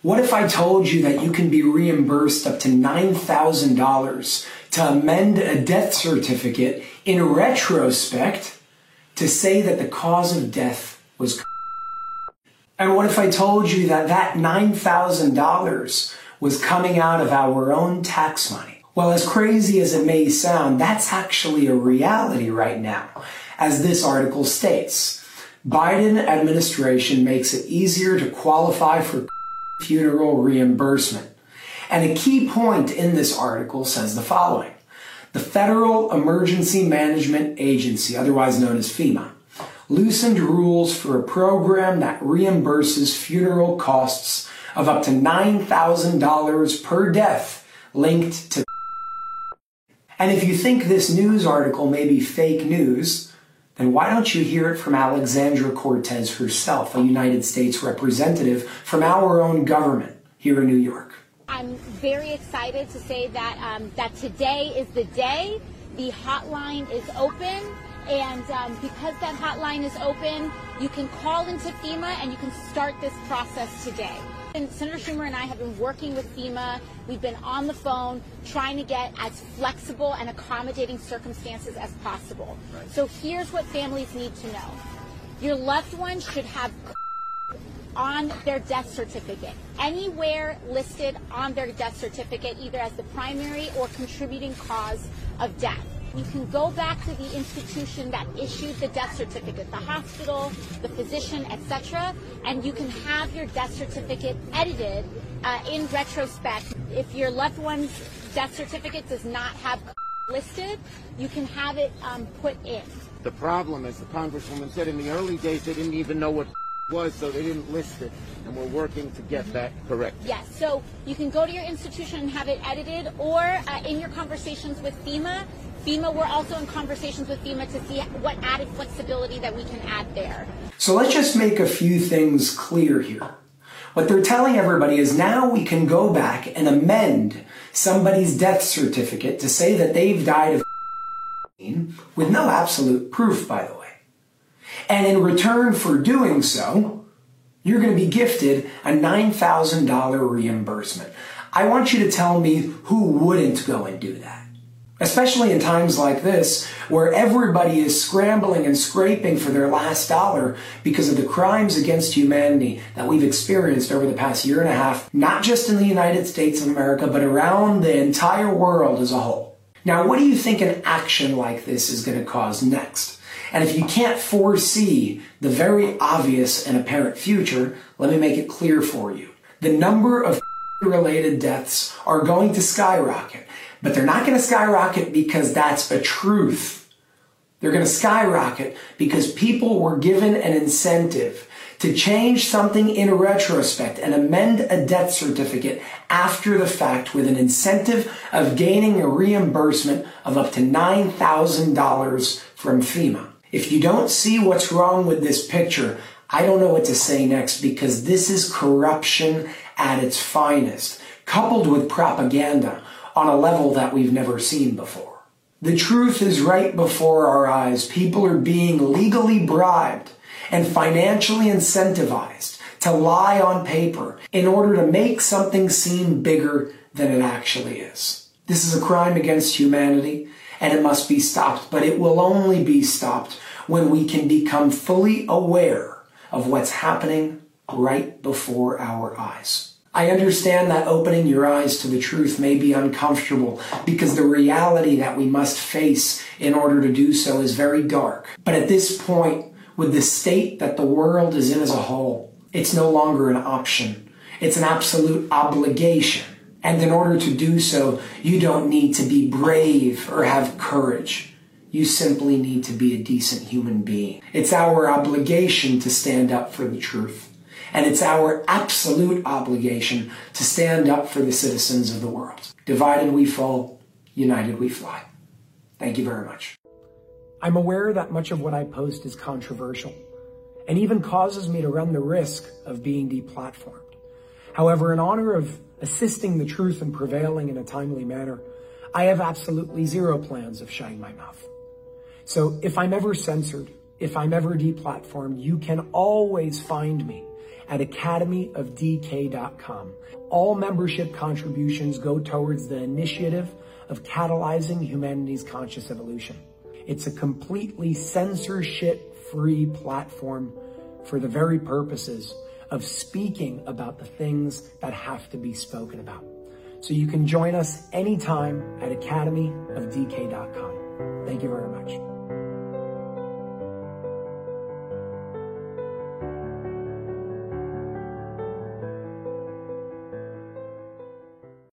What if I told you that you can be reimbursed up to $9,000 to amend a death certificate in retrospect to say that the cause of death was? And what if I told you that that $9,000 was coming out of our own tax money? Well, as crazy as it may sound, that's actually a reality right now. As this article states, Biden administration makes it easier to qualify for funeral reimbursement. And a key point in this article says the following. The Federal Emergency Management Agency, otherwise known as FEMA, loosened rules for a program that reimburses funeral costs of up to $9,000 per death linked to. And if you think this news article may be fake news, then why don't you hear it from Alexandria Cortez herself, a United States representative from our own government here in New York? I'm very excited to say that that today is the day. The hotline is open, and because that hotline is open, you can call into FEMA and you can start this process today. And Senator Schumer and I have been working with FEMA. We've been on the phone trying to get as flexible and accommodating circumstances as possible. Right. So here's what families need to know. Your loved one should have on their death certificate, anywhere listed on their death certificate, either as the primary or contributing cause of death. You can go back to the institution that issued the death certificate, the hospital, the physician, etc., and you can have your death certificate edited in retrospect. If your loved one's death certificate does not have listed, you can have it put in. The problem, as the Congresswoman said, in the early days, they didn't even know what was, so they didn't list it, and we're working to get that correct. Yes, so you can go to your institution and have it edited, or in your conversations with FEMA, we're also in conversations with FEMA to see what added flexibility that we can add there. So let's just make a few things clear here. What they're telling everybody is now we can go back and amend somebody's death certificate to say that they've died of with no absolute proof, by the way. And in return for doing so, you're going to be gifted a $9,000 reimbursement. I want you to tell me who wouldn't go and do that. Especially in times like this, where everybody is scrambling and scraping for their last dollar because of the crimes against humanity that we've experienced over the past year and a half, not just in the United States of America, but around the entire world as a whole. Now, what do you think an action like this is going to cause next? And if you can't foresee the very obvious and apparent future, let me make it clear for you. The number of related deaths are going to skyrocket. But they're not going to skyrocket because that's a truth. They're going to skyrocket because people were given an incentive to change something in retrospect and amend a death certificate after the fact with an incentive of gaining a reimbursement of up to $9,000 from FEMA. If you don't see what's wrong with this picture, I don't know what to say next, because this is corruption at its finest, coupled with propaganda on a level that we've never seen before. The truth is right before our eyes. People are being legally bribed and financially incentivized to lie on paper in order to make something seem bigger than it actually is. This is a crime against humanity, and it must be stopped, but it will only be stopped when we can become fully aware of what's happening right before our eyes. I understand that opening your eyes to the truth may be uncomfortable because the reality that we must face in order to do so is very dark. But at this point, with the state that the world is in as a whole, it's no longer an option. It's an absolute obligation. And in order to do so, you don't need to be brave or have courage. You simply need to be a decent human being. It's our obligation to stand up for the truth. And it's our absolute obligation to stand up for the citizens of the world. Divided we fall, united we fly. Thank you very much. I'm aware that much of what I post is controversial and even causes me to run the risk of being deplatformed. However, in honor of assisting the truth and prevailing in a timely manner, I have absolutely zero plans of shutting my mouth. So if I'm ever censored, if I'm ever deplatformed, you can always find me at academyofdk.com. All membership contributions go towards the initiative of catalyzing humanity's conscious evolution. It's a completely censorship-free platform for the very purposes of speaking about the things that have to be spoken about. So you can join us anytime at academyofdk.com. Thank you very much.